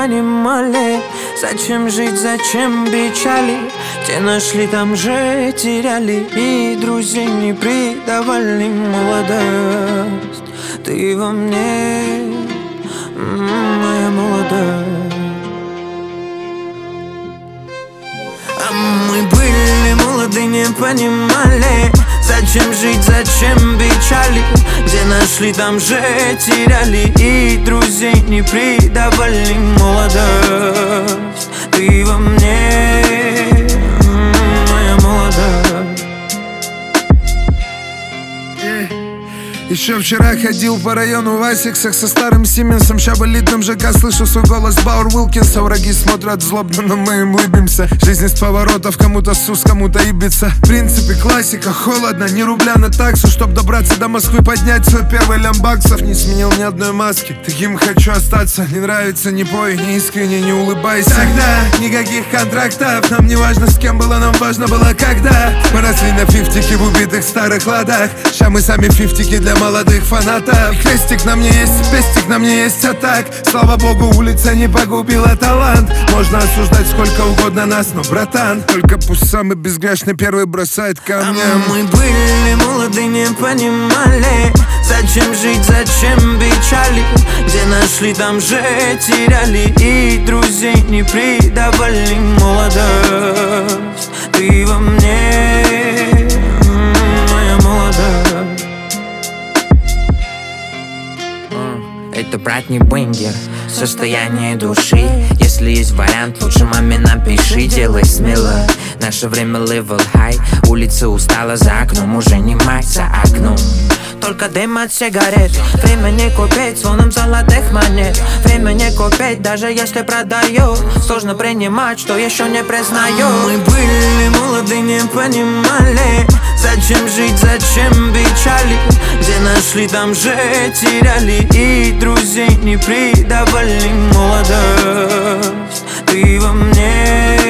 понимали, зачем жить, зачем печали. Те нашли, там же теряли, и друзей не предавали. Молодость, ты во мне, моя молодость. А мы были молоды, не понимали, зачем жить, зачем печали. Где нашли, там же теряли, и друзей не предавали. Молодость, ты во мне, моя молодость. Еще вчера ходил по району в Асиксах со старым Сименсом. Ща в элитном ЖК слышу свой голос Бауэр Уилкинса. Враги смотрят злобно, но мы им улыбимся. Жизнь из поворотов, кому-то сус, кому-то ибица. В принципе классика, холодно, ни рубля на таксу. Чтоб добраться до Москвы, поднять свой первый лямбаксов. Не сменил ни одной маски, таким хочу остаться. Не нравится, не пой, не искренне, не улыбайся. Тогда никаких контрактов, нам не важно с кем было, нам важно было когда. Мы росли на фифтике в убитых старых ладах. Ща мы сами фифтики для молодых фанатов. Крестик на мне есть, пестик на мне есть, а так, слава богу, улица не погубила талант. Можно осуждать сколько угодно нас, но, братан, только пусть самый безгрешный первый бросает камнем. А мы были молоды, не понимали, зачем жить, зачем печали. Где нашли, там же теряли, и друзей не предавали. Молодость, ты во мне, моя молодость. Это, брат, не бенгер, состояние души. Если есть вариант, лучше маме напиши. Делай смело, наше время level high. Улица устала, за окном уже не мать, за окном только дым от сигарет. Время не купить звоном золотых монет. Время не купить, даже если продаю. Сложно принимать, что еще не признаю. Мы были молоды, не понимали, зачем жить, зачем печали. Где нашли, там же теряли, и друзей не предавали. Молодость, ты во мне,